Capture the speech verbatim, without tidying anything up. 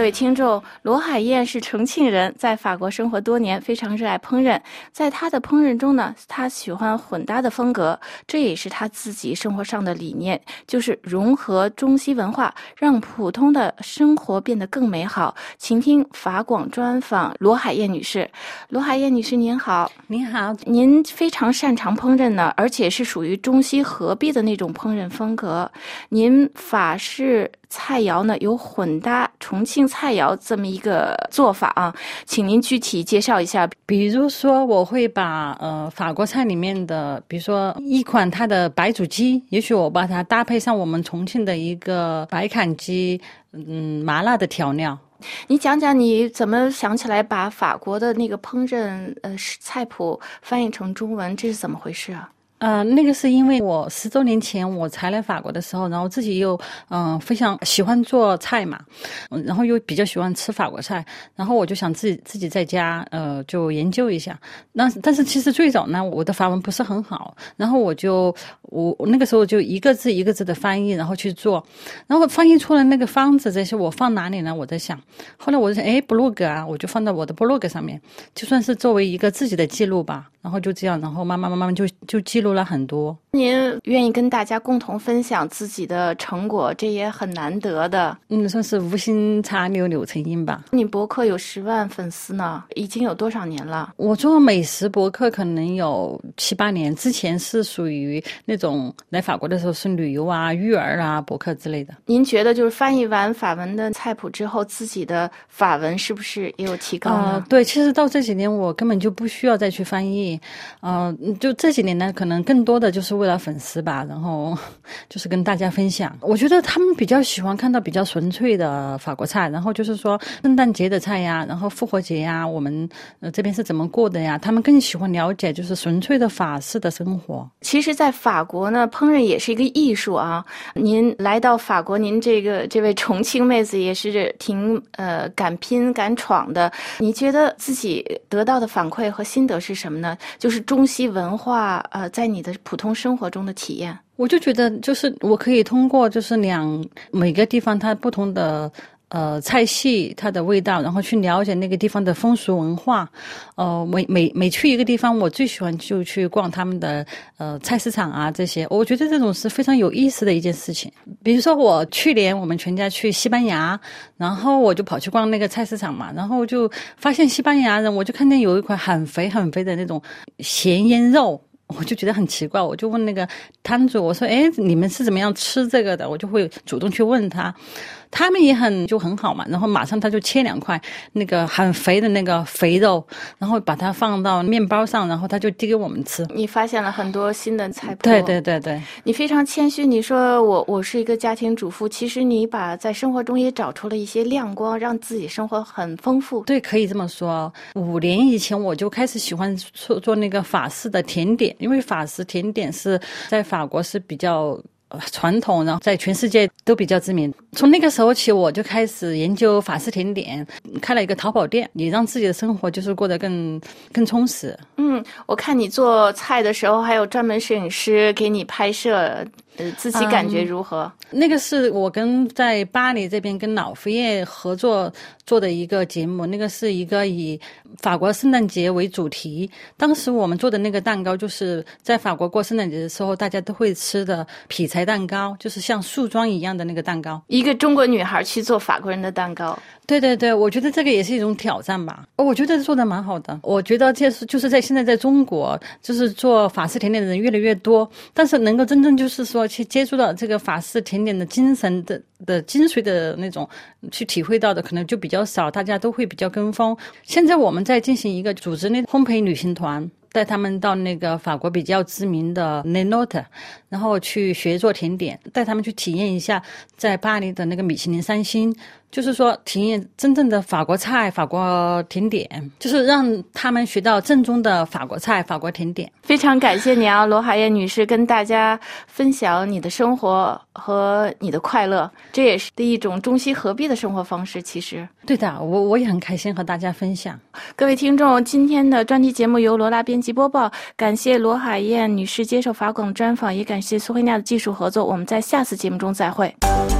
位听众，罗海燕是重庆人，在法国生活多年，非常热爱烹饪。在她的烹饪中呢，她喜欢混搭的风格，这也是她自己生活上的理念，就是融合中西文化，让普通的生活变得更美好。请听法广专访罗海燕女士。罗海燕女士您好。 您好。 您非常擅长烹饪呢，而且是属于中西合璧的那种烹饪风格。您法式菜肴呢有混搭重庆菜肴这么一个做法啊，请您具体介绍一下。 比如说我会把呃法国菜里面的，比如说一款它的白煮鸡，也许我把它搭配上我们重庆的一个白砍鸡，嗯，麻辣的调料。 你讲讲你怎么想起来把法国的那个烹饪呃菜谱翻译成中文，这是怎么回事啊？ 呃，那个是因为我十多年前我才来法国的时候，然后自己又嗯、呃、非常喜欢做菜嘛，然后又比较喜欢吃法国菜，然后我就想自己自己在家呃就研究一下。那但是其实最早呢，我的法文不是很好，然后我就我我那个时候就一个字一个字的翻译，然后去做，然后翻译出了那个方子这些我放哪里呢？我在想，后来我就想，哎 ，blog 啊，我就放到我的 blog 上面，就算是作为一个自己的记录吧。然后就这样，然后慢慢慢慢就就记录了很多。 您愿意跟大家共同分享自己的成果，这也很难得的。 嗯，算是无心插柳柳成荫吧。 你博客有十万粉丝呢，已经有多少年了？ 我做美食博客可能有七八年，之前是属于那种来法国的时候是旅游啊、育儿啊博客之类的。 您觉得就是翻译完法文的菜谱之后，自己的法文是不是也有提高呢？ 呃、对，其实到这几年我根本就不需要再去翻译。呃，就这几年呢，可能更多的就是为了粉丝吧，然后就是跟大家分享。我觉得他们比较喜欢看到比较纯粹的法国菜，然后就是说圣诞节的菜呀，然后复活节呀，我们呃这边是怎么过的呀？他们更喜欢了解就是纯粹的法式的生活。 其实，在法国呢，烹饪也是一个艺术啊。您来到法国，您这个这位重庆妹子也是挺呃敢拼敢闯的。你觉得自己得到的反馈和心得是什么呢？就是中西文化呃在你的普通生活中的体验。 我就觉得就是我可以通过就是两每个地方它不同的呃菜系它的味道，然后去了解那个地方的风俗文化。呃每每每去一个地方，我最喜欢就去逛他们的呃菜市场啊这些，我觉得这种是非常有意思的一件事情。比如说我去年我们全家去西班牙，然后我就跑去逛那个菜市场嘛，然后就发现西班牙人，我就看见有一块很肥很肥的那种咸腌肉，我就觉得很奇怪，我就问那个摊主，我说哎，你们是怎么样吃这个的？我就会主动去问他，他们也很就很好嘛，然后马上他就切两块那个很肥的那个肥肉，然后把它放到面包上，然后他就递给我们吃。 你发现了很多新的菜谱。 对对对对， 你非常谦虚，你说我我是一个家庭主妇，其实你把在生活中也找出了一些亮光，让自己生活很丰富。 对，可以这么说。五年以前我就开始喜欢做做那个法式的甜点，因为法式甜点是在法国是比较传统，然后在全世界都比较知名。从那个时候起，我就开始研究法式甜点，开了一个淘宝店，也让自己的生活就是过得更更充实。 嗯，我看你做菜的时候，还有专门摄影师给你拍摄，呃，自己感觉如何？ 嗯、那个是我跟在巴黎这边跟老佛爷合作做的一个节目，那个是一个以法国圣诞节为主题。当时我们做的那个蛋糕，就是在法国过圣诞节的时候大家都会吃的劈柴蛋糕，就是像树桩一样的那个蛋糕。 一个中国女孩去做法国人的蛋糕。 对对对，我觉得这个也是一种挑战吧。我觉得做的蛮好的。我觉得这是就是在现在在中国，就是做法式甜点的人越来越多，但是能够真正就是说去接触到这个法式甜点的精神的的精髓的那种去体会到的可能就比较少，大家都会比较跟风。现在我们在进行一个组织那烘焙旅行团，带他们到那个法国比较知名的 Nenote， 然后去学做甜点，带他们去体验一下在巴黎的那个米其林三星，就是说体验真正的法国菜、法国甜点，就是让他们学到正宗的法国菜、法国甜点。 非常感谢你啊，罗海燕女士，跟大家分享你的生活和你的快乐，这也是一种中西合璧的生活方式。其实对的，我我也很开心和大家分享。 各位听众，今天的专题节目由罗拉编辑播报，感谢罗海燕女士接受法广专访，也感谢苏慧娜的技术合作。我们在下次节目中再会。